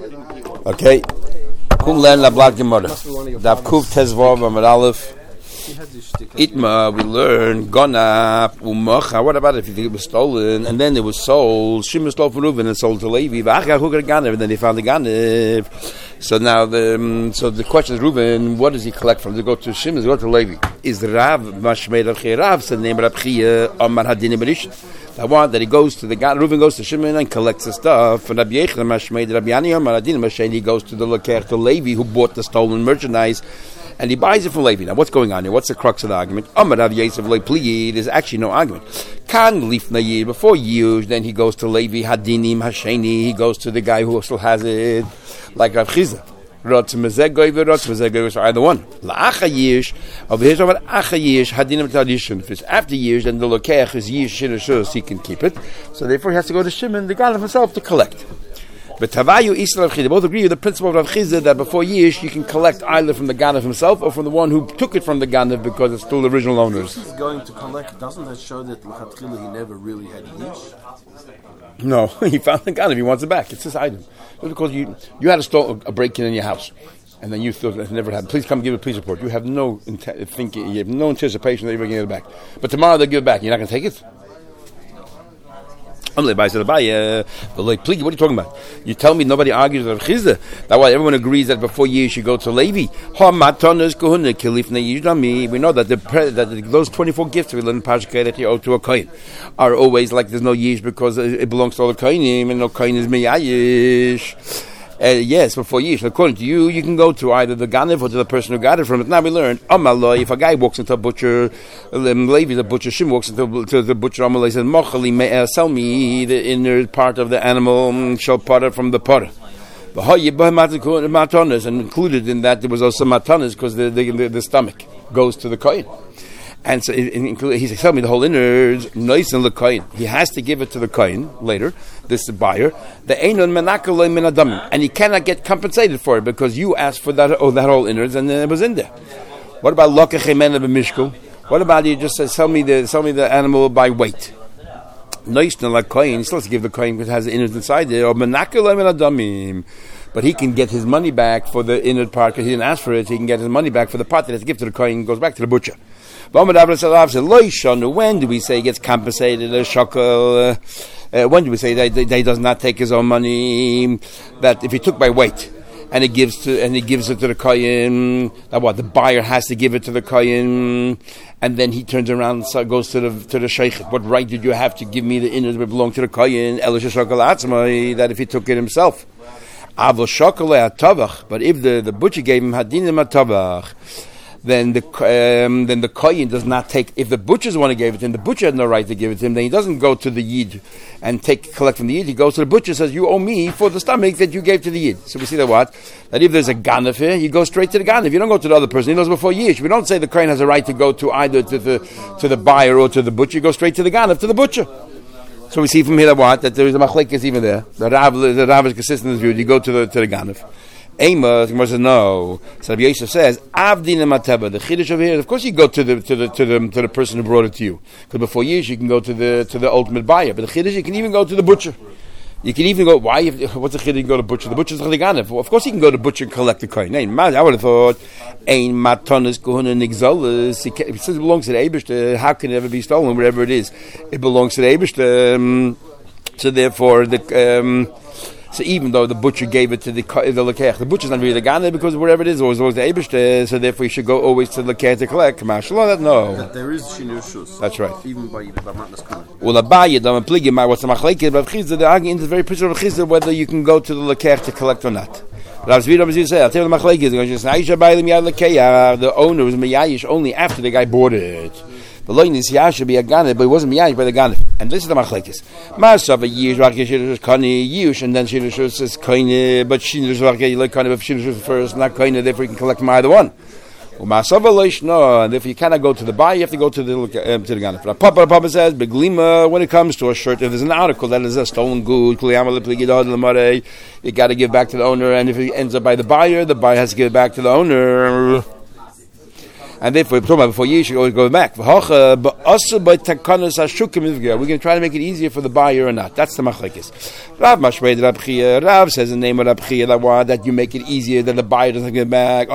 Okay. Kum len la blad gemara. Dav kuf tezvav amar aleph. Itma, we learn gona umacha. What about if it was stolen and then it was sold? Shimon stole from Reuven and sold to Levi. And then they found the Ganev. So now the question is, Reuven, what does he collect from? Does he go to Shimon? Does he go to Levi? Is Rav mashmeid of Rav? So the name Rab Chia Amar Hadin Berishin. I want that he goes to the Reuven goes to Shimon and collects the stuff. And Rabbi Yechon mashmeid Rabbi Ani Amar Hadin Berishin. He goes to the Lekech to Levi who bought the stolen merchandise. And he buys it from Levi. Now, what's going on here? What's the crux of the argument? Amar Rav Yosef Lo Pliyid. There's actually no argument. Kan lifna yid before years, then he goes to Levi Hadinim Hasheni. He goes to the guy who still has it, like Rav Chizah. Rotz mezegoi v'rotz mezegoi is either one. La'acha yish. Over here, over acha yish Hadinim tradition. If it's after years, then the lokech is yish shirashus. He can keep it. So therefore, he has to go to Shimon, the God of himself, to collect. But Tavayu Isra Rav Chizah, both agree with the principle of Rav Chizah that before Yish you can collect either from the Ganav himself or from the one who took it from the Ganav because it's still the original owners. He's going to collect. Doesn't that show that L'chatchila he never really had Yish? No, he found the Ganav. He wants it back. It's his item. Just because you had a break-in in your house, and then you thought it never happened. Please come give a police report. You have no thinking. You have no anticipation that you're going to get it back. But tomorrow they'll give it back. You're not going to take it. What are you talking about? You tell me nobody argues with Rav Chizah. That's why everyone agrees that before you should go to Levi. We know that those 24 gifts we learn in Parashat that you owe to a kohen are always like there's no yish because it belongs to all the kohenim and no kohen is meyayish. Yes, before Yish. According to you, you can go to either the Ganev or to the person who got it from it. Now we learned, Amaloi, if a guy walks into a butcher, Levi, the butcher, Shim walks into the butcher, Amaloi says, Mochali, sell me the inner part of the animal, shall potter from the potter. And included in that, there was also matanas because the stomach goes to the kohen. And so he says, tell me the whole innards, nice and the kohen. He has to give it to the kohen later, this buyer. The einon menakaloi min adamim, and he cannot get compensated for it because you asked for that whole innards and it was in there. What about lokachemena b'mishkul? What about you just says, sell me the animal by weight? Nice and like kohen, he still has to give the kohen because it has the innards inside there. Or menakaloi min adamim. But he can get his money back for the inner part because he didn't ask for it. He can get his money back for the part that he has to give to the kohen and goes back to the butcher. When do we say he gets compensated a shekel? When do we say that he does not take his own money? That if he took by weight and he gives it to the kohen, that what the buyer has to give it to the kohen, and then he turns around and goes to the sheikh. What right did you have to give me the innards that belong to the kohen? That if he took it himself. But if the butcher gave him hadinim atavach, then the kohen does not take. If the butcher's the one who gave it to him, the butcher had no right to give it to him. Then he doesn't go to the yid and collect from the yid. He goes to the butcher, says, "You owe me for the stomach that you gave to the yid." So we see that if there's a ganav here, you go straight to the ganav. You don't go to the other person. He knows before yish. We don't say the kohen has a right to go to either to the buyer or to the butcher. You go straight to the ganav, to the butcher. So we see from here that there is a machlekes even there. The Rav is consistent in his view. You go to the ganav. Amos, the Gemara says no. So Rabbi Yosef says, "Avdin mateba." The chiddush over here, of course, you go to the person who brought it to you. Because before years, you can go to the ultimate buyer. But the chiddush, you can even go to the butcher. You can even go. Why? What's the chiddush? You can go to butcher. The butcher's chadiganev. Of course, you can go to butcher and collect the coin. I would have thought, "Ein matanis kohuna nigzalis." It says it belongs to the Eibishter. How can it ever be stolen? Wherever it is, it belongs to the Eibishter. So therefore, so even though the butcher gave it to the lekech, the butcher's not really the ganav because wherever it is, always the Eibishter. So therefore, you should go always to the lekech to collect. No. That there is shinur. That's right. Even by matnas kohen. Well, abaye dam pligi. What's the machlekes? Rav Chizah, the argument is very principle of Chizah whether you can go to the lekech to collect or not. Rav Zvi said, "I'll tell you the machlekes." The owner was meyayish only after the guy bought it. The loin is should be a ganef, but it wasn't miyayish by the ganef. And this is the machlekes. Masav a yish rakish kani yish, and then shirish says kani, but shirish rakish like kani, but shirish first, not kani. Therefore, you can collect from either one. Masav a loish no, and if you cannot go to the buy, you have to go to the ganef. Papa says beglima when it comes to a shirt. If there's an article that is a stolen good, you got to give back to the owner. And if it ends up by the buyer has to give it back to the owner. And therefore, talking about before years, you always go back. We're going to try to make it easier for the buyer or not. That's the machlekes. Rav says in the name of Rab Chia that you make it easier that the buyer doesn't get back.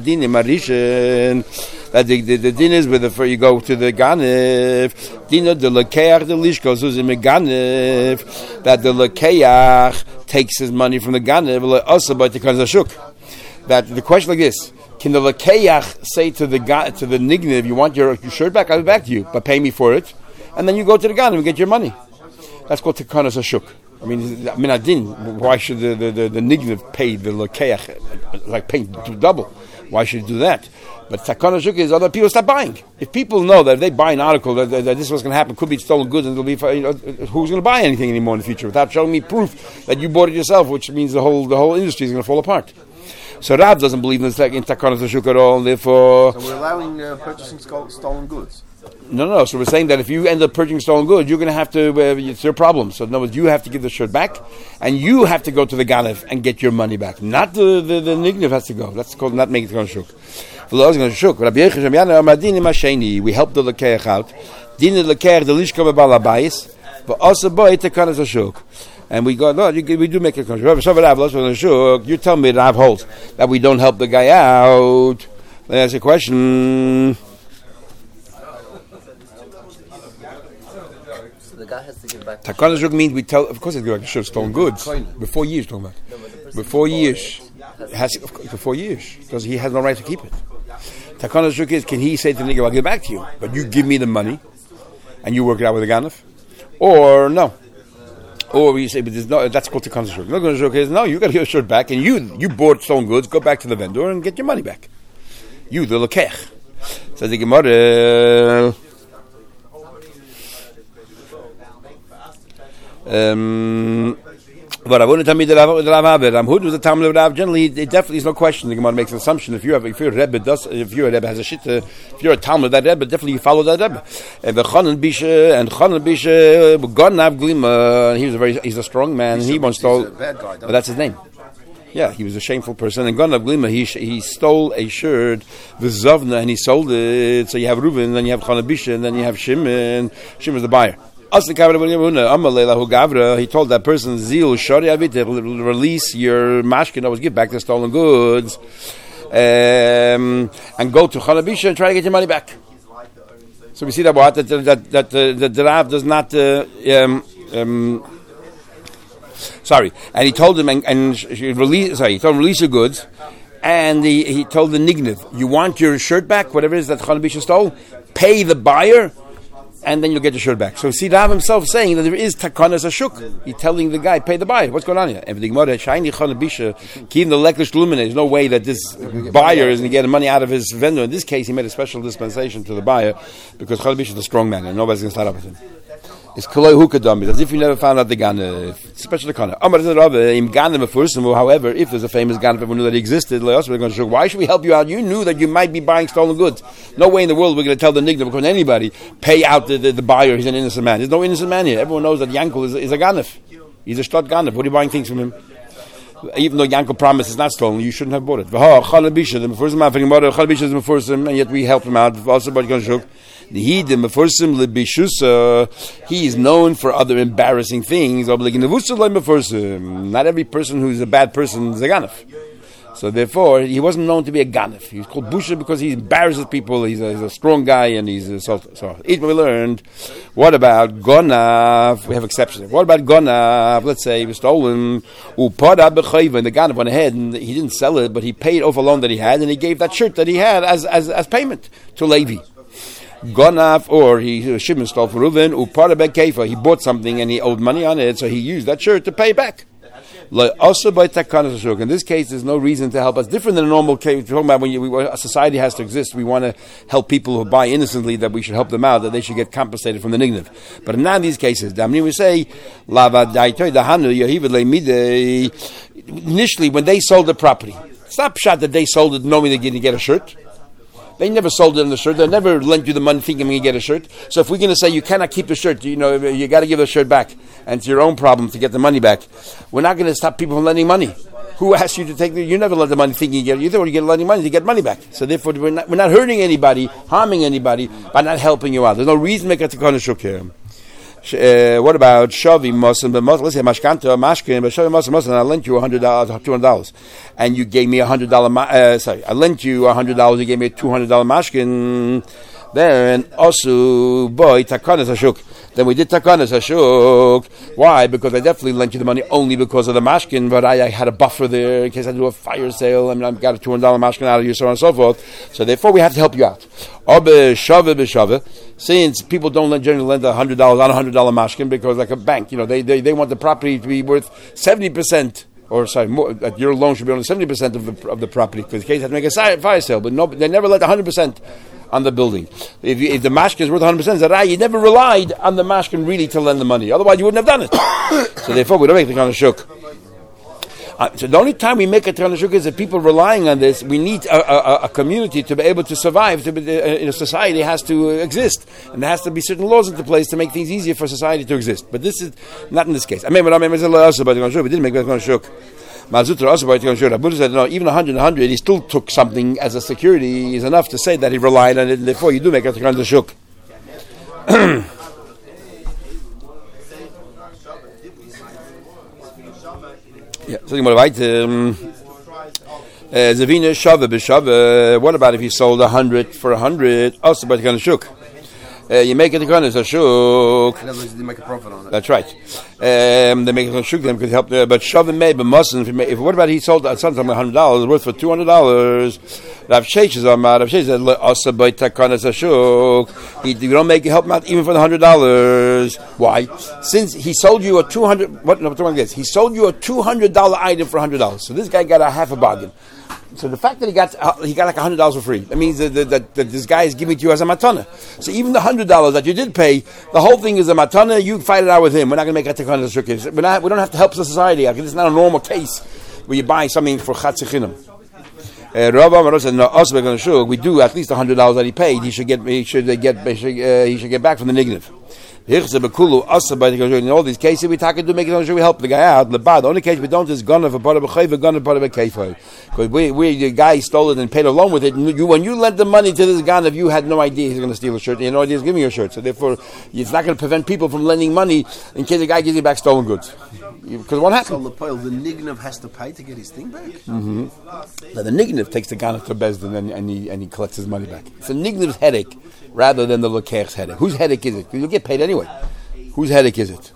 That the din is before you go to the ganef. Dina the lekeach the lishkos who's in the ganef. That the lekeach takes his money from the ganef. Also by the kanzashuk. That the question like this: can the lekeach say to the nignev, "You want your shirt back? I'll give it back to you, but pay me for it," and then you go to the ganef and get your money? That's called tekanas hashuk. I mean, adin. Why should the nignev pay the lekeach like paying double? Why should he do that? But takana shuk is other people stop buying. If people know that if they buy an article that this is what's going to happen, could be stolen goods, and it'll be who's going to buy anything anymore in the future without showing me proof that you bought it yourself, which means the whole industry is going to fall apart. So Rav doesn't believe in takana shuk at all. And therefore, so we're allowing purchasing stolen goods. No. So we're saying that if you end up purchasing stolen goods, you're going to have to. It's your problem. So in other words, you have to give the shirt back, and you have to go to the ganef and get your money back. Not the nignev has to go. That's called not making the shuk. We help the lekeach out. Din the lekeach the lishka b'balabayis, but also boy tekanas hashuk. And we go, no, we do make a contract. You tell me Rav holds that we don't help the guy out. That's a question. The guy has to give back. Takana shuk means we tell. Of course, it's like should have stolen goods before years. Talking about before years, before years, because he has no right to keep it. Takana shuk is, can he say to the nigga, "I'll give it back to you, but you give me the money, and you work it out with the ganef," or no? Or we say, but there's no. That's called takana shuk. Takana shuk is no. You got to get your shirt back, and you bought stolen goods. Go back to the vendor and get your money back. You the lekech. Says the Gemara. But I wouldn't tell me that Rav Hud was a Talmud of Rav. Generally, it definitely is no question. The Gemara makes an assumption. If you're a Rebbe has a shit, if you're a Talmud that Rebbe, definitely you follow that Rebbe. And the Chanan Bisha Gonav Glima, he's a strong man. He once stole. But that's his name. Yeah, he was a shameful person. And Gonav Glima, he stole a shirt, the Zavna, and he sold it. So you have Reuven, then you have Chanan Bisha, and then you have Shimon. Shimon's the buyer. He told that person, Zil, release your mashkin, always give back the stolen goods, and go to Chanabisha and try to get your money back. So we see that the Rav does not. And he told him he told him release your goods, and he told the nignev, you want your shirt back, whatever it is that Chanabisha stole, pay the buyer. And then you'll get your shirt back. So see Rav himself saying that there is takanas hashuk. He's telling the guy, pay the buyer. What's going on here? Everything more shiny chanabisha, keep the leklish luminate. There's no way that this buyer is going to get money out of his vendor. In this case, he made a special dispensation to the buyer because chanabisha is a strong man and nobody's going to start up with him. It's koloi hukadam, as if you never found out the ganef. Especially the kana. However, if there's a famous ganef, everyone knew that he existed. Why should we help you out? You knew that you might be buying stolen goods. No way in the world we're going to tell the nigga because anybody pay out the buyer. He's an innocent man. There's no innocent man here. Everyone knows that Yankel is a ganef. He's a shtad ganef. What are you buying things from him? Even though Yankel promised it's not stolen, you shouldn't have bought it. And yet we help him out. He is known for other embarrassing things. Not every person who's a bad person is a ganef. So therefore, he wasn't known to be a ganef. He was called Busha because he embarrasses people. He's a strong guy and he's a sultan. So each we learned. What about Gonav? We have exceptions. What about Gonav? Let's say he was stolen. And the ganef went ahead and he didn't sell it, but he paid off a loan that he had and he gave that shirt that he had as payment to Levi. Gonav, or Shimon stole from Reuven, he bought something and he owed money on it, so he used that shirt to pay back. Also by takanas hashuk. In this case, there's no reason to help us. Different than a normal case. We're talking about when a society has to exist. We want to help people who buy innocently, that we should help them out, that they should get compensated from the nignev. But in none of these cases, we say, initially, when they sold the property, it's not shot that they sold it knowing they're going to get a shirt. They never sold it in the shirt. They never lent you the money thinking you're going to get a shirt. So if we're going to say you cannot keep the shirt, you got to give the shirt back, and it's your own problem to get the money back. We're not going to stop people from lending money. Who asked you to take you never let the money thinking you thought you get lending money to get money back. So therefore we're not hurting anybody, harming anybody by not helping you out. There's no reason to make a tikkun shuk here. What about Shavi Muslim? Let's say Mashkanta, Mashkin, but Shavi Muslim, I lent you $100, $200, and you gave me $100. I lent you $100. You gave me a $200 Mashkin. Then also boy takanas hashuk. Then we did takanas hashuk. Why? Because I definitely lent you the money only because of the mashkin, but I had a buffer there in case I do a fire sale. I mean, I've got a $200 mashkin out of you, so on and so forth. So therefore, we have to help you out. Since people don't generally lend $100 on $100 mashkin because, like a bank, they want the property to be worth 70%. Or more, that your loan should be only 70% of the property because the case has to make a fire sale, but they never let 100% on the building. If the mashkin is worth 100%, you never relied on the mashkin really to lend the money. Otherwise, you wouldn't have done it. So therefore, we don't make the kind of shuk. So the only time we make a kind of shuk is that people relying on this. We need a community to be able to survive. In a society has to exist, and there has to be certain laws into place to make things easier for society to exist. But this is not in this case. We didn't make the kind of shuk. Abu said, no, even 100, he still took something as a security is enough to say that he relied on it, and therefore you do make a kind of shuk. Yeah, something more right. Zavina Shava b'Shava. What about if he sold 100 for 100? Also, but kind of shuk. You make it a kind of shuk. In other words, they make a profit on it. That's right. They make it a shuk. Them could help. But Shava may, but mustn't. If what about he sold something $100 worth for $200? Rav Sheish is on. Rav Sheish said, "Also by takanas shuk." You don't make it help him out even for the $100. Why? Since he sold you a $200. What? No, he sold you a $200 item for $100. So this guy got a half a bargain. So the fact that he got like $100 for free, that means that this guy is giving it to you as a matana. So even the $100 that you did pay, the whole thing is a matana. You fight it out with him. We're not going to make a tikkun shuk. We don't have to help the society out. It's not a normal case where you buy something for chatzi chinam. Rav Amar said, "No, us we're going to shuk. We do at least $100 that he paid. He should get back from the negative." In all these cases, we take it to make it sure we help the guy out. The only case we don't is gonna for part of a chayv, gonna part of a kefay. Because the guy stole it and paid along with it. When you lent the money to this ganav, you had no idea he's going to steal a shirt. You had no idea he's giving you a shirt. So therefore, it's not going to prevent people from lending money in case the guy gives you back stolen goods. Because what happened? So the nignav has to pay to get his thing back. Mm-hmm. Now the nignav takes the ganav to Bezdin and he collects his money back. It's a nignav's headache rather than the lekech's headache. Whose headache is it? Because you'll get paid anyway. Whose headache is it?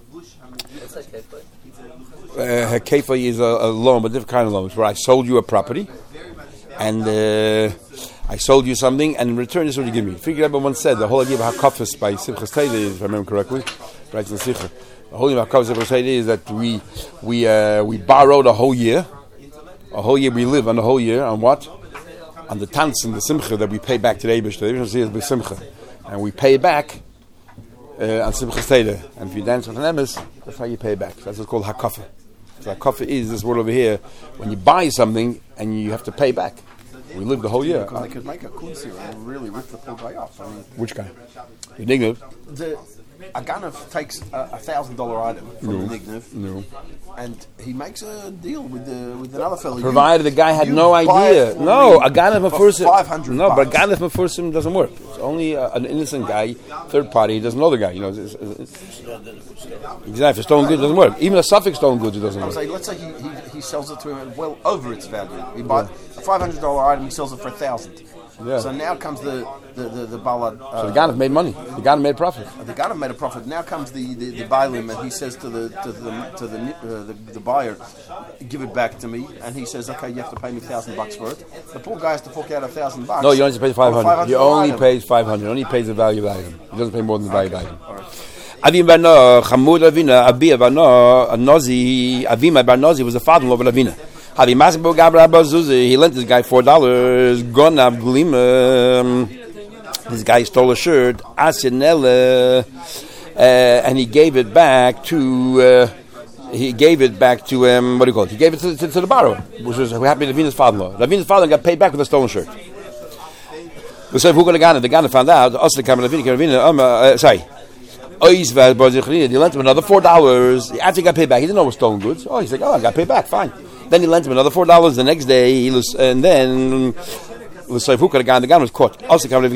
Kefay is a loan, but different kind of loan. It's where I sold you a property, and I sold you something, and in return, this is what you give me. Figure out once said the whole idea of hakafis by Simchas Teda, if I remember correctly, right in Sicha. The whole idea of hakafis Simchas Teda is that we borrowed a whole year. A whole year we live on the whole year on what? On the tans and the simcha that we pay back to the Eibush. The Eibush is the simcha, and we pay back on Simchas Teda. And if you dance with an emes, that's how you pay back. That's what's called hakafa. So hakafa is this word over here when you buy something and you have to pay back. We live the whole year. Because they could make a kunzi and really rip the poor guy off. Which guy? The nignav. A ganav takes a $1,000 item from the nignav, and he makes a deal with another fellow. Provided the guy had no idea. No, a ganav mafursim. $500. No, but a ganav mafursim doesn't work. It's only an innocent guy, third party. He doesn't know the guy. Exactly. Stolen goods doesn't work. Even a suffix stolen goods it doesn't work. Let's say he sells it to him well over its value. He buys a $500 item. He sells it for $1,000. Yeah. So now comes the balad. So the ganav made money. The ganav made profit. The ganav made a profit. Now comes the bailim, and he says to the buyer, "Give it back to me." And he says, "Okay, you have to pay me $1,000 for it." The poor guy has to fork out $1,000. No, you only pay $500. He only pays $500. He only pays the value of the item. He doesn't pay more than the value of the item. Avim bar Nozi was the father-in-law of Avina. He lent this guy $4. Gonav glima. This guy stole a shirt. And he gave it back to. What do you call it? He gave it to the borrower, which was who happened to be Ravina's father-in-law. Ravina's father got paid back with a stolen shirt. So who got the Gana found out. Also, the Ravina. Sorry. He lent him another $4. After he got paid back, he didn't know it was stolen goods. Oh, he's like, I got paid back, fine. Then he lends him another $4 the next day, and then the guy was caught. Also, and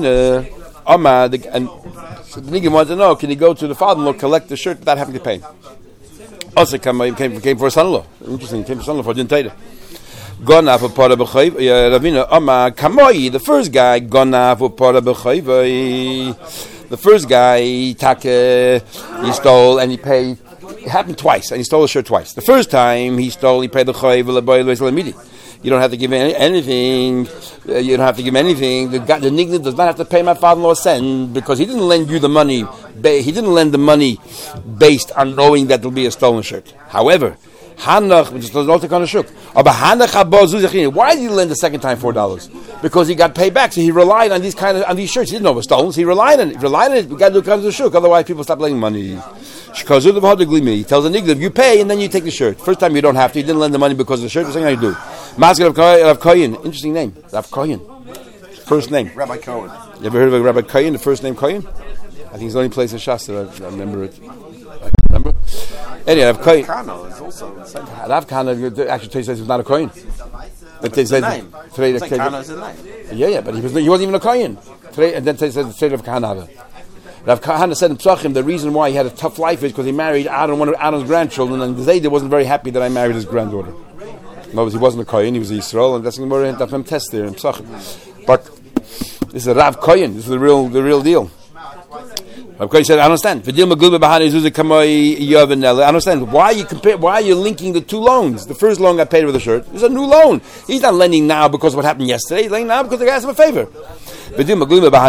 so the nigga wanted to know, can he go to the father-in-law, collect the shirt without having to pay? Also, came for a son-in-law. Interesting, came for son-in-law for Dintayda. Gonav for Pada B'chayv, Ravina, Kamoi, the first guy, Gonav for Pada B'chayv, the first guy, he stole and he paid. It happened twice, and he stole the shirt twice. The first time he stole, he paid the chayv. You don't have to give anything. You don't have to give him anything. The nigga does not have to pay my father-in-law a cent because he didn't lend you the money. He didn't lend the money based on knowing that there will be a stolen shirt. However, Hanach, which is not the kind of shuk. Why did he lend the second time $4? Because he got paid back. So he relied on these shirts. He didn't know it was stolen. So he relied on it. We got to do kind of the shuk. Otherwise, people stop lending money. He tells the nigga, you pay and then you take the shirt. First time you don't have to. You didn't lend the money because of the shirt. The second time you do. Masker of Kohen. Interesting name. Rav Kohen. First name. Rabbi Cohen. You ever heard of a Rabbi Kohen? The first name Kohen? I think it's the only place in Shasta I remember it. Remember? Anyway, Rav Kohen. Kano is also the same. Rav Kano actually says he's not a Kohen. But it's a name. Kano is a name. Yeah, but he wasn't even a Kohen. And then says the state of Kahana. Rav Kahana said in Psachim the reason why he had a tough life is because he married Aaron, one of Aaron's grandchildren, and Zayda wasn't very happy that I married his granddaughter. No, he wasn't a Kohen, he was a Yisrael, and that's going to be a test there in Psachim. But this is a Rav Kohen, this is the real deal. Rav Kohen said, I understand. I understand. Why are you linking the two loans? The first loan got paid with a shirt. It's a new loan. He's not lending now because of what happened yesterday. He's lending now because the guy asked him a favor. And the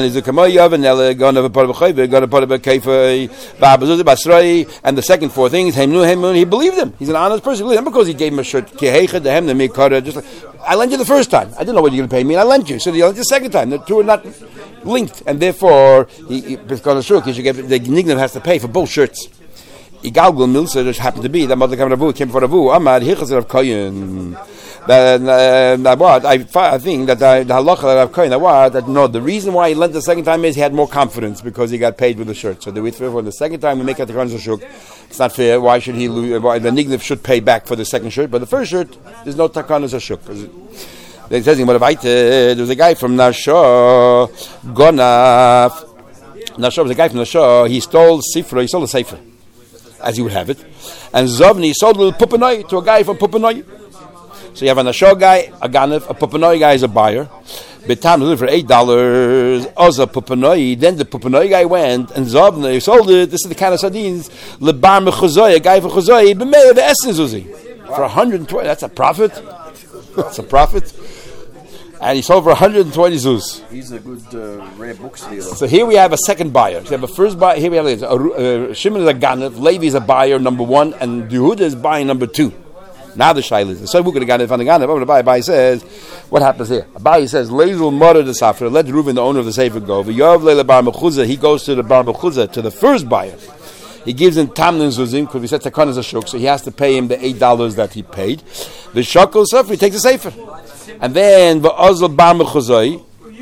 second four things, he believed him. He's an honest person. Not because he gave him a shirt. Just like, I lent you the first time. I didn't know what you were going to pay me, and I lent you. So you lent the second time. The two are not linked, and therefore, because of shuk, the nignav has to pay for both shirts. Igalgul Milsa just happened to be that mother came for Ravu. Amad Hichas of Koyin. I think that the halacha of Koyin that no, the reason why he lent the second time is he had more confidence because he got paid with the shirt. So for the second time we make out the Koyin shuk. It's not fair. Why should he lose? Why the nignav should pay back for the second shirt, but the first shirt there's no takanas shuk. They says him, but there was a guy from Nashah, Gonaf. Nashah was a guy from Nashah. He stole Sifra. He stole a sefer, as you would have it. And Zovni sold a little Pupanoi to a guy from Pupanoi. So you have a Nashah guy, a Ganef, a Pupanoi guy is a buyer. Betam delivered for $8. Oza Pupanoi. Then the Pupanoi guy went and Zovni sold it. This is the kind of sardines. Lebar Mechuzoi, a guy from Chuzoi, B'mei the Essence Uzi for 120. That's a profit. That's a profit. And he sold for 120 zuz. He's a good rare books dealer. So here we have a second buyer. So we have a first buyer. Here we have Shimon is a Ganev, Levi is a buyer number one, and Yehuda is buying number two. Now the Shaila is so we're going to Ganev on the Ganev. Over the Abai says, what happens here? Abai says, Lezel Mother the Safra, let Reuven, the owner of the Sefer, go. V'Yov Leila Bar Mechuzah, he goes to the Bar Mechuzah, to the first buyer. He gives him Tamnin Zuzim, because we said Takon is a shuk, so he has to pay him the $8 that he paid. The Shakal Sefer, he takes the Sefer. And then V'Ozl Bar Mechuzai,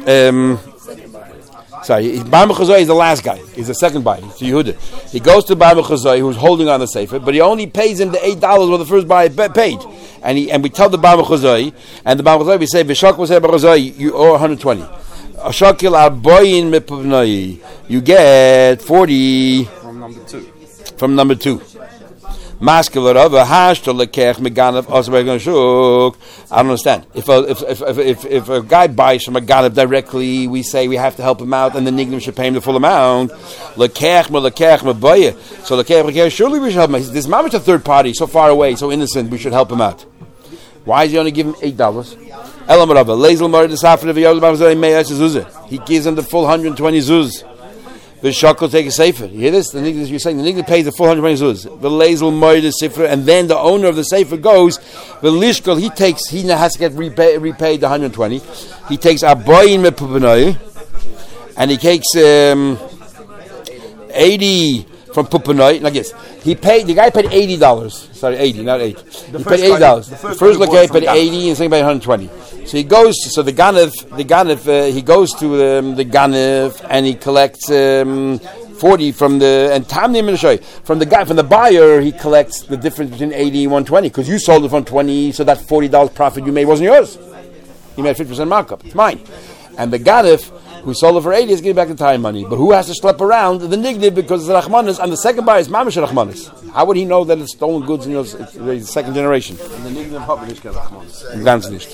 Bar Mechuzai is the last guy. He's the second buyer. It's Yehuda. He goes to Bar Mechuzai, who's holding on the Sefer, but he only pays him the $8 what the first buyer paid. And we tell the Bar Mechuzai, and the Bar Mechuzai, we say, V'Shakal Sefer Bar Mechuzai, you owe 120. Ashakil Arboyin Mepavnai, you get 40 from number two. I don't understand. If a guy buys from a Ganav directly, we say we have to help him out, and the nignav should pay him the full amount. So surely we should help him. This mamish a third party, so far away, so innocent. We should help him out. Why is he only giving $8? He gives him the full 120 zuz. The shakal take a sefer. You hear this? The nigga, you're saying the nigga pays the full 120 zuz. The lazel moed the sefer, and then the owner of the sefer goes. The lishkal he has to get repaid the 120. He takes aboyin mepupanoi, and he takes 80 from pupanoi. Like this, the guy paid $80. Sorry, 80, not 8. He paid $80. The first guy paid 80, and second paid 120. So he goes. So the Ganev, he goes to the Ganev and he collects 40 40 from the buyer, he collects the difference between 80 and 120 because you sold it from 20, so that $40 profit you made wasn't yours. You made 50% markup. It's mine. And the Gadif, who sold it for 80, is getting back the time money. But who has to schlep around the Nigdiv because it's Rachmanis, and the second buyer is Mamish Rachmanis. How would he know that it's stolen goods in it's the second generation? And the Nigdiv hat nicht Rachmanis. Ganz nicht.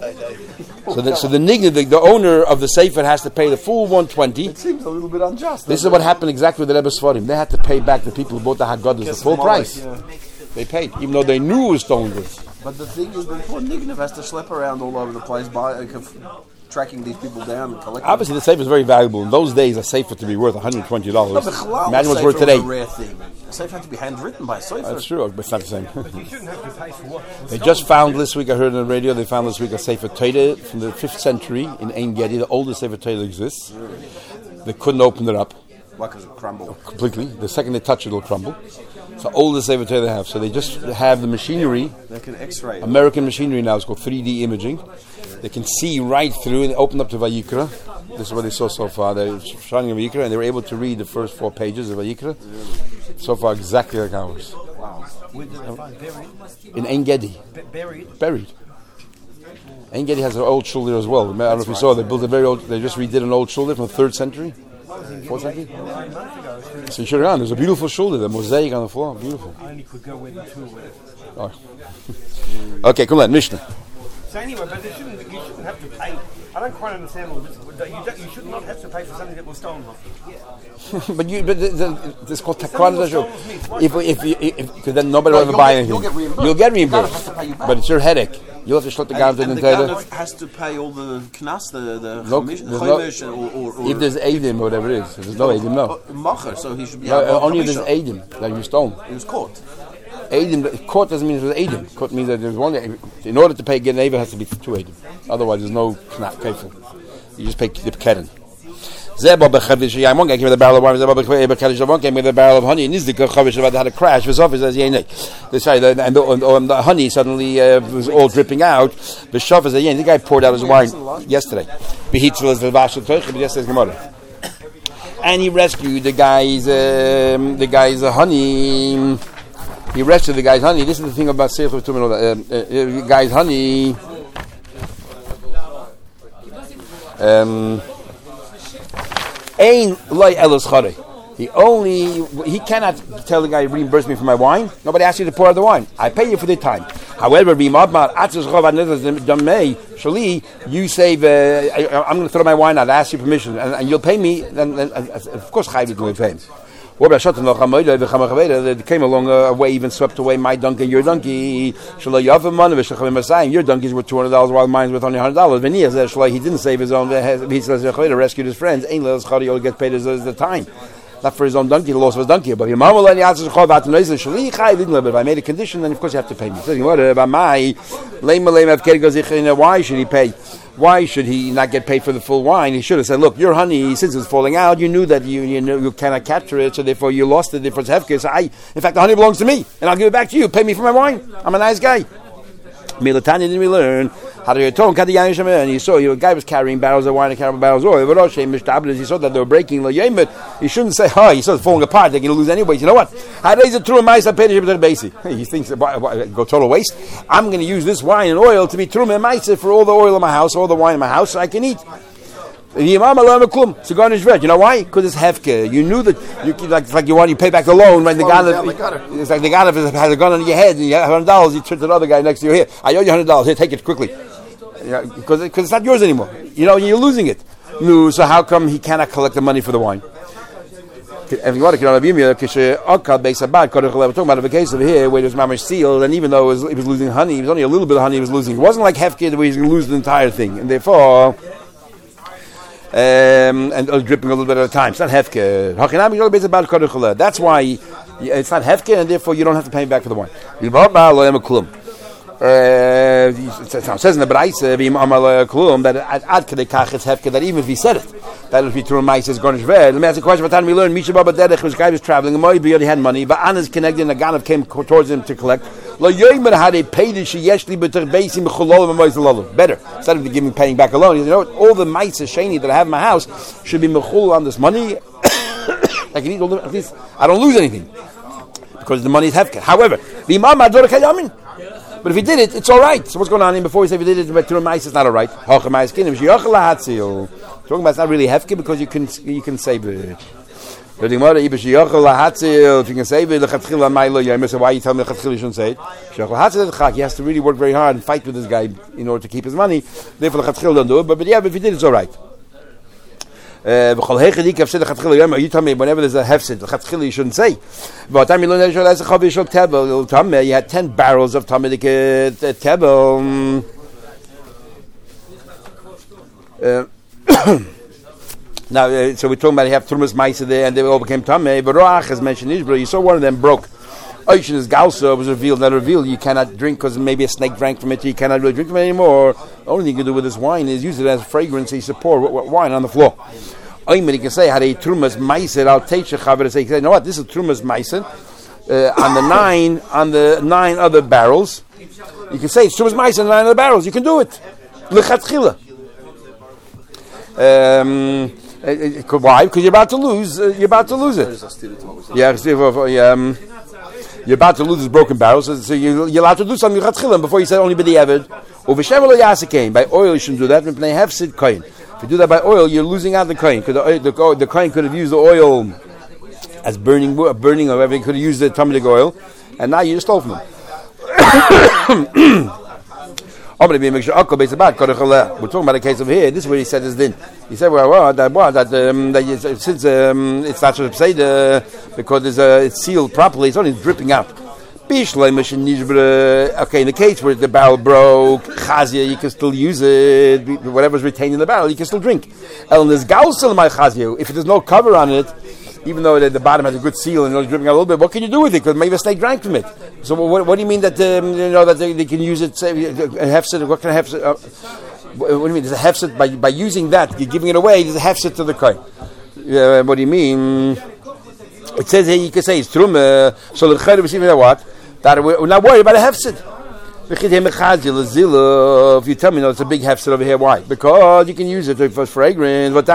So the Nigdiv, the owner of the Sefer, has to pay the full 120. It seems a little bit unjust. This is what happened exactly with the Rebbe Sfarim. They had to pay back the people who bought the Haggadahs the full price. Yeah. They paid, even though they knew it was stolen goods. But the thing is, the poor Nigdiv has to schlep around all over the place, tracking these people down and collecting. Obviously, the Sefer is very valuable. In those days, a Sefer to be worth $120. No, but imagine what's worth today. A rare thing. A Sefer had to be handwritten by a Sefer. That's true, but it's not the same. But you shouldn't have to pay for what? They just found this week, I heard on the radio, they found this week a Sefer Torah from the 5th century in Ein Gedi. The oldest Sefer Torah exists. They couldn't open it up. Why? Because it crumbled. Completely. The second they touch it, it'll crumble. It's the oldest Sefer Torah they have. So they just have the machinery. They can X-ray it. American machinery now is called 3D imaging. They can see right through and open up to Vayikra. This is what they saw so far. They're shining Vayikra and they were able to read the first 4 pages of Vayikra. So far, exactly like ours. Wow. Where did they find buried? In Ein Gedi. Buried. Ein Gedi has an old shul there as well. I don't know if you saw. They built a very old. They just redid an old shul there from the 3rd century, 4th century. So you should have gone. There's a beautiful shul there. The mosaic on the floor, beautiful. I only could go with the tour with it. Oh. Okay, come on, Mishnah. So anyway, but you shouldn't have to pay. I don't quite understand all this. You should not have to pay for something that was stolen. But this is called takwan. Because then nobody will ever buy anything. You'll get reimbursed. But it's your headache. You'll have to shut the Gav to the Gav has to pay all the knas, the chomish, or if there's Eidim or whatever it is. If there's no Eidim, no. Macher, so he should be only if there's Eidim that you stolen. He was caught. Eidim, court doesn't mean it was Eidim. Court means that there's one. In order to pay get an Eidim, it has to be 2 Eidim. Otherwise, there's no kefil. You just pay the keren. Zeba b'chavish yamon came with a barrel of wine. Zeba b'chavish yamon came with a barrel of honey. Nizdika chavish had a crash. Was off as yenei. And the honey suddenly was all dripping out. The shov as a yenei. The guy poured out his wine yesterday. Behitzel is the vashel toich. But yesterday's gemara. And he rescued the guy's honey. He rescued the guy's honey. This is the thing about Seichel Tumah. The guy's honey. Ein loy elos chare. He cannot tell the guy, reimburse me for my wine. Nobody asked you to pour out the wine. I pay you for the time. However, you say, I'm going to throw my wine out. I ask you permission, and you'll pay me. Then of course, Chayv will pay him. They came along a way, even swept away my donkey, your donkey. Your donkeys were $200 while mine's worth only $100. He didn't save his own. He rescued his friends. He'll get paid as the time. Not for his own donkey, the loss of his donkey. But if I made a condition, then of course you have to pay me. Why should he pay? Why should he not get paid for the full wine? He should have said, look, your honey, since it's falling out, you knew that you cannot capture it, so therefore you lost it, therefore it's hefker. So in fact, the honey belongs to me, and I'll give it back to you. Pay me for my wine. I'm a nice guy. Milatani didn't we learn how to tone? And you saw a guy was carrying barrels of wine and carrying barrels of oil. He saw that they were breaking. He shouldn't say, he saw it falling apart. They're going to lose anyway. You know what? I raise it through a mice. I paid it to the basic. He thinks, go total waste. I'm going to use this wine and oil to be true and mice for all the oil in my house, all the wine in my house, so I can eat. You know why? Because it's hefker. You knew that you pay back the loan when the guy it's like the guy has a gun on your head and you have $100. You turn to the other guy next to you. Here, I owe you $100. Here, take it quickly. Because it's not yours anymore. You're losing it. No, so how come he cannot collect the money for the wine? If you want to, talking about a case over here where there's mamish sealed, and even though he was losing honey, it was only a little bit of honey he was losing. It wasn't like hefker where he's going to lose the entire thing, and therefore. And dripping a little bit at a time. It's not hefker. That's why it's not hefker, and therefore you don't have to pay him back for the wine. It says in the Braise that ad kedekach it's hefker, that even if he said it, that would be true. Ma'is is garnish ved. Let me ask a question. By the time we learned, Misha Baba Derech, this guy was traveling, and Moibi already had money, but Anna's connected, and the Ganav came towards him to collect. Better, instead of paying back a loan, all the mice shani that I have in my house should be mechul on this money. I can eat all the, at least I don't lose anything because the money is hefker. However, the imam ador kayamin. But if he did it, it's all right. So what's going on here? Before we say if he did it, but it's not all right. Talking about it's not really hefker because you can save it. If you can save it, why you tell me you shouldn't say it? He has to really work very hard and fight with this guy in order to keep his money. Therefore, don't do it. But yeah, if he did, it's all right. You tell me whenever there's a hefsid, you shouldn't say. But time you had 10 barrels of tamidik tebel. Now, so we're talking about you have Turmas Maisa there, and they all became Tameh. But Roach has mentioned Israel. You saw one of them broke. Ocean is Galsa was revealed, not revealed. You cannot drink because maybe a snake drank from it. You cannot really drink from it anymore. The only thing you can do with this wine is use it as fragrance. You pour wine on the floor. You can say, had a Turmas Maisa, I'll take Chaver and say, you know what, this is Turmas Maisa. On the nine other barrels. You can say, it's Turmas Maisa on the 9 other barrels. You can do it. L'chatchila. Why? Because you're about to lose. You're about to lose it. Yeah, you're about to lose this broken barrel. So you're allowed to do something before you said only by the Eved. By oil, you shouldn't do that. If you do that by oil, you're losing out the coin. Because the coin could have used the oil as burning or whatever. He could have used the tamidik oil, and now you just stole from him. We're talking about a case of here. This is where he said his din. He said, since it's not to say because it's sealed properly, it's only dripping out. Okay, in the case where the barrel broke, chazia, you can still use it. Whatever's retained in the barrel, you can still drink. If there's no cover on it, even though the bottom has a good seal and it's dripping out a little bit, what can you do with it? Because maybe a snake drank from it. So what do you mean that that they can use it? Say, a hefset. What kind of hefset? What do you mean? There's a hefset by using that. You're giving it away. There's a hefset to the coin. What do you mean? It says here you can say it's trum. So the chayre receiving that what? That we're not worried about a hefset. If you tell me, no, it's a big hefset over here. Why? Because you can use it for fragrance. Water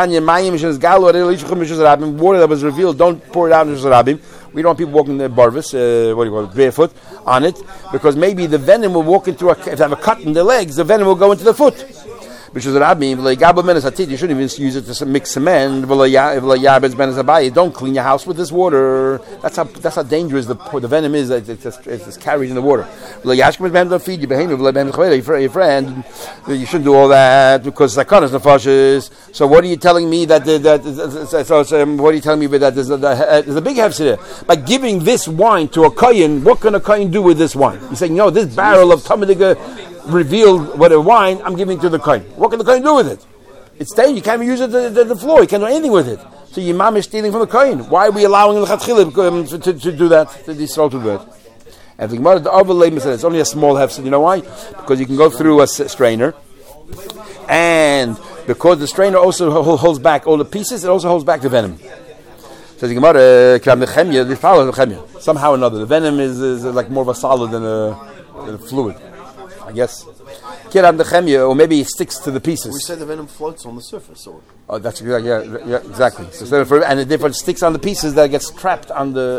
that was revealed, don't pour it out in Rabim. We don't want people walking the barvis, barefoot on it, because maybe the venom will walk into if they have a cut in their legs, the venom will go into the foot. You shouldn't even use it to mix cement. Don't clean your house with this water. That's how dangerous the venom is. It's carried in the water. Don't feed your friend. You shouldn't do all that because sakonas nefashos. So what are you telling me that what are you telling me that there's a big hefsed here? By giving this wine to a kohen, what can a kohen do with this wine? You're saying, no, this barrel of tamidik revealed what a wine I'm giving to the kohen. What can the kohen do with it? It's staying. You can't even use it to the floor. You can't do anything with it. So your mom is stealing from the kohen. Why are we allowing the chatchila to do that? To do that? And the Gemara, the overlay says it's only a small hefsed. You know why? Because you can go through a strainer, and because the strainer also holds back all the pieces, it also holds back the venom. So the Gemara, somehow or another, the venom is like more of a solid than a fluid. I guess. Or maybe it sticks to the pieces. We say the venom floats on the surface, or? Oh, that's exactly. Yeah, exactly. So and it therefore sticks on the pieces that gets trapped on the.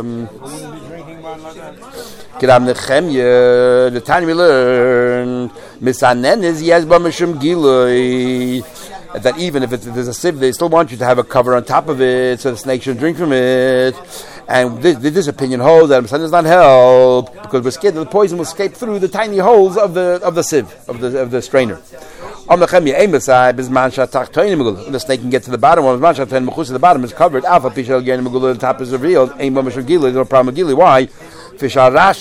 The time we learn, Misanen is Yezba Mishum Giloi. That even if there's a sieve, they still want you to have a cover on top of it so the snake shouldn't drink from it. And this opinion holds that Misanen does not help because we're scared that the poison will escape through the tiny holes of the sieve of the strainer. The snake can get to the bottom. The bottom is covered. The top is revealed. There's no problem with why? It's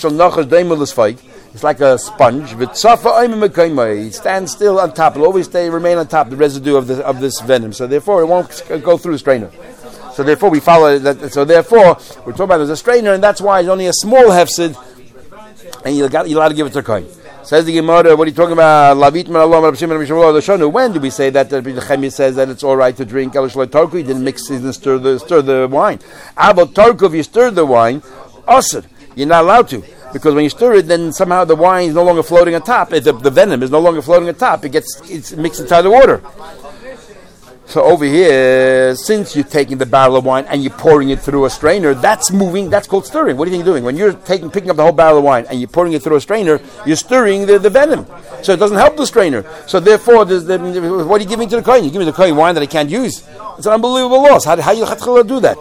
like a sponge. It stands still on top. It'll always remain on top, the residue of this venom. So therefore, it won't go through the strainer. So therefore, we follow that. So therefore, we're talking about there's a strainer, and that's why it's only a small hefsid, and you're allowed to give it to a kohen. Says the Gemara, what are you talking about? When do we say that the Chemia says that it's all right to drink? He didn't stir the wine. About Tarku, if you stir the wine, asr. You're not allowed to. Because when you stir it, then somehow the wine is no longer floating on top. The venom is no longer floating on top. It's mixed inside the water. So over here, since you're taking the barrel of wine and you're pouring it through a strainer, that's moving. That's called stirring. What do you think you're doing? When you're picking up the whole barrel of wine and you're pouring it through a strainer, you're stirring the venom. So it doesn't help the strainer. So therefore, what are you giving to the kohen? You're giving the kohen wine that he can't use. It's an unbelievable loss. How you do that?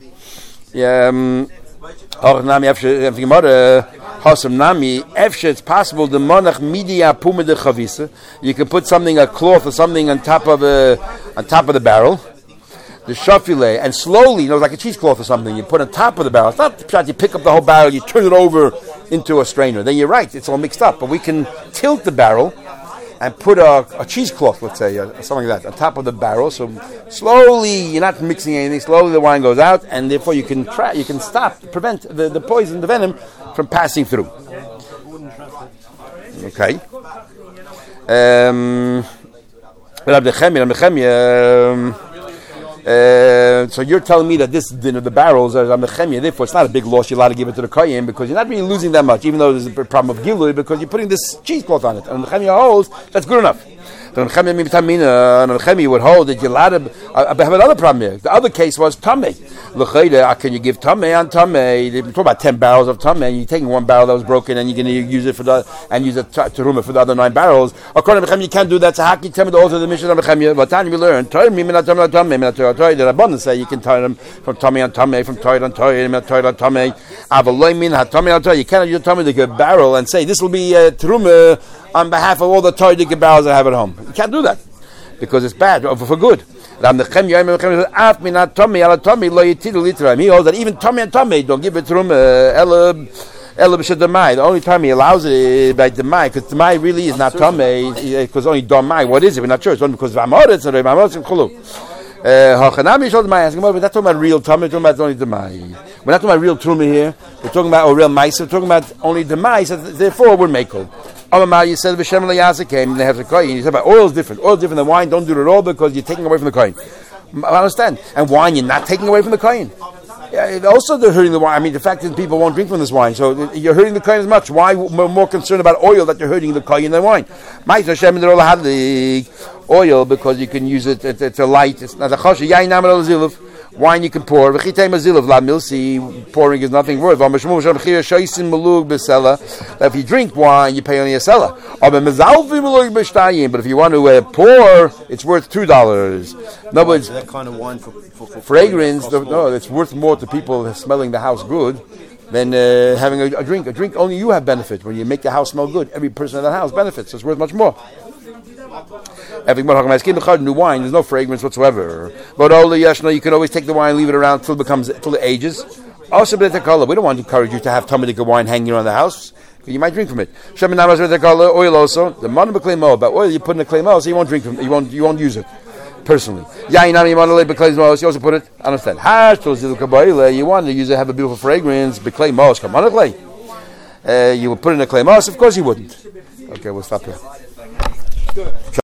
It's possible the monach media puma de chavisa. You can put something, a cloth or something on top of the barrel, the shafile, and slowly, like a cheesecloth or something, you put on top of the barrel. It's not that you pick up the whole barrel, you turn it over into a strainer. Then you're right, it's all mixed up. But we can tilt the barrel and put a cheesecloth, let's say, something like that, on top of the barrel. So slowly, you're not mixing anything. Slowly, the wine goes out, and therefore you can prevent the poison, the venom, from passing through. Okay. So you're telling me that this dinner, the barrels are amechemia, therefore it's not a big loss. You're allowed to give it to the kohen because you're not really losing that much, even though there's a problem of gilui because you're putting this cheesecloth on it. And the mechemia holds that's good enough. The mechemia would hold that you're allowed to have another problem here. The other case was tameh. Can you give tameh on tameh? They talk about 10 barrels of tameh. You're taking one barrel that was broken and you're going to use it for use it to teruma for the other 9 barrels. According to mechemia, you can't do that. So how can you tell me the author of the mission of mechemia? What time we learn? The Rabbanan say you can tie them from tameh on tameh, from toy on toy, on tameh. You cannot use tameh to get a barrel and say this will be teruma on behalf of all the toidik barrels I have at home. You can't do that because it's bad for good. He holds that even tummy and tummy don't give it to him. The only time he allows it by demai, because demai really is not tummy, because only domai. What is it? We're not sure. It's only because v'amoritz and v'amoritz and chulu. We're not talking about real tummy. We're talking about only demai. We're not talking about real truma here. We're talking about real mice. We're talking about only demai. So therefore, we're makel. You said V'Shem L'Yasa came and they have the kohen. You said, but oil is different. Oil is different than wine. Don't do it at all because you're taking away from the kohen. I understand. And wine, you're not taking away from the kohen. Also, they're hurting the wine. I mean, the fact is people won't drink from this wine. So you're hurting the kohen as much. Why more concerned about oil that you're hurting the kohen than wine? Oil because you can use it. It's a light. It's not a choshe. Wine you can pour. Pouring is nothing worth. If you drink wine, you pay only a seller. But if you want to pour, it's worth $2. In other words, that kind of wine for fragrance. It's worth more to people smelling the house good than having a drink. A drink only you have benefit. When you make the house smell good, every person in that house benefits. So it's worth much more. New wine, there's no fragrance whatsoever. But you can always take the wine, leave it around till it ages. Also, we don't want to encourage you to have Talmudic wine hanging around the house. You might drink from it. Oil also. The money but oil you put in a clay so you won't drink from it. You won't use it personally. You also put it. I understand. You want to use it, have a beautiful fragrance. You will put it in a clay mouse. Of course you wouldn't. Okay, we'll stop here.